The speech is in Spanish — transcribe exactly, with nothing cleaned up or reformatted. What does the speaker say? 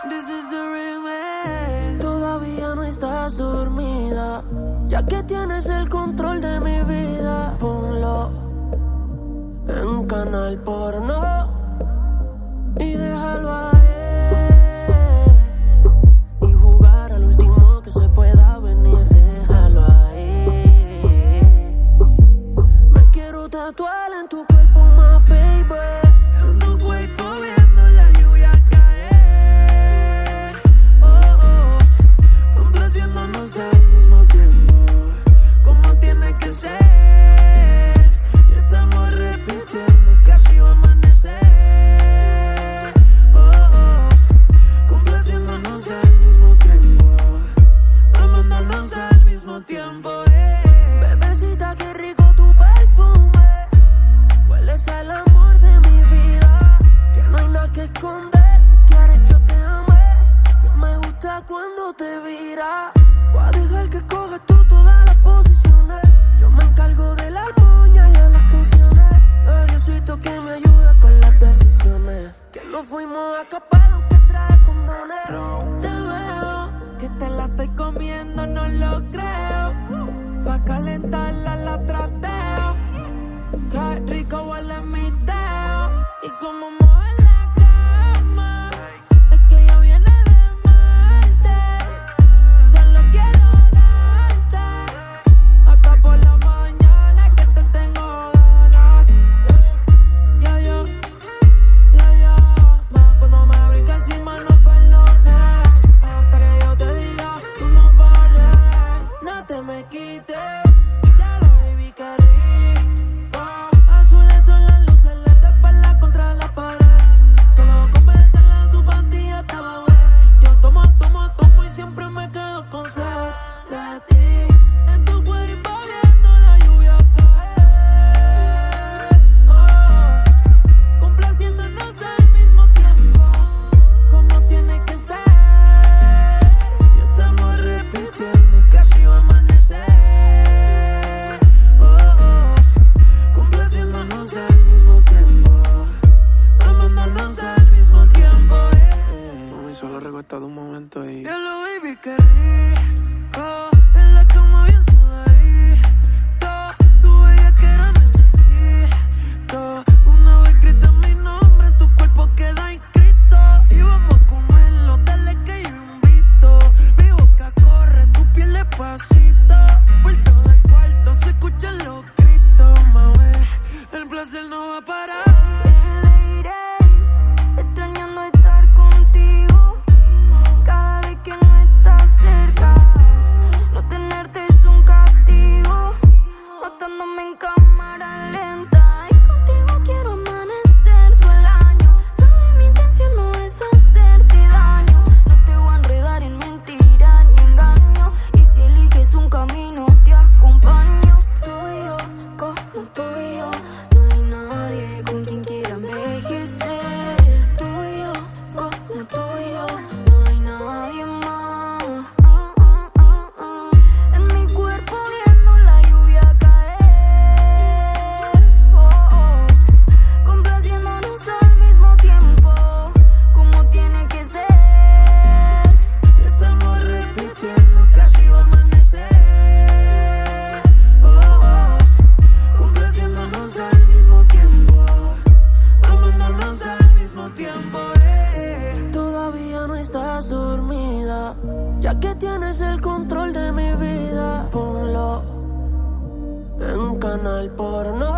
This is a remix. Todavía no estás dormida, ya que tienes el control de mi vida. Ponlo en canal porno y déjalo ahí, y jugar al último que se pueda venir. Déjalo ahí. Me quiero tatuar en tu cuerpo, my baby. En tu cuerpo viendo la lluvia caer. Oh, oh. Complaciéndonos al mismo tiempo, como tiene que ser. Y estamos repitiendo y casi va a amanecer. Oh, oh. Complaciéndonos al mismo tiempo, amándonos al mismo tiempo. eh. Bebecita, qué rico tu perfume. Hueles al amor de mi vida, que no hay nada que esconder. Si quieres yo te amé, que me gusta cuando te vira. Voy a dejar que cojas tú todas las posiciones. Yo me encargo de la armonía y de las canciones. El Diosito que me ayuda con las decisiones. Que nos fuimos a capar aunque trae condones. Te veo, que te la estoy comiendo, no lo creo. Pa' calentarla la trateo. Qué rico huele mi dedo. Y como mueve la cama, es que ella viene de Marte. Solo quiero darte hasta por la mañana, que te tengo ganas. Ya yo, ya ya, más cuando me brinca encima no perdones. Hasta que yo te diga, tú no pares, no te me quites. Ya lo baby, qué rico. Azules son las luces, las de espalda contra la pared. Solo con pensarla en su pantilla estaba wet. Yo tomo, tomo, tomo y siempre me quedo con sed de ti. En tu cuerpo viendo la lluvia caer. Oh, complaciéndonos al mismo tiempo, como tiene que ser. Y estamos repitiendo y casi va a amanecer. Oh, oh, complaciéndonos al mismo tiempo, amándonos al mismo tiempo. eh. Mami, solo recostado un momento y... Ya lo baby, qué rico. En la cama bien sudadito. Tu bellaquera necesito. Una vez grita mi nombre, en tu cuerpo queda inscrito. Y vamos a comerlo, dale que yo invito. Mi boca corre, tu piel despacito. Por todo el cuarto se escuchan los gritos, mami. El placer no va a parar. Extrañando estar contigo cada vez que no estás cerca. No tenerte es un castigo, matándome en cámara lenta. Y contigo quiero amanecer todo el año. Sabes, mi intención no es hacerte daño. No te voy a enredar en mentiras ni engaño. Y si eliges un camino te acompaño. Tú y yo, como tú y yo, no hay nadie con quien quiera envejecer. Tú y yo, como tú y yo, no hay nadie más. Ah, ah, ah, ah. En mi cuerpo viendo la lluvia caer. Oh, oh. Complaciéndonos al mismo tiempo, como tiene que ser. Y estamos repitiendo y casi va a amanecer. Oh, oh. Complaciéndonos al mismo tiempo, amándonos al mismo tiempo. eh. Todavía no estás dormida, ya que tienes el control de mi vida. Ponlo en canal porno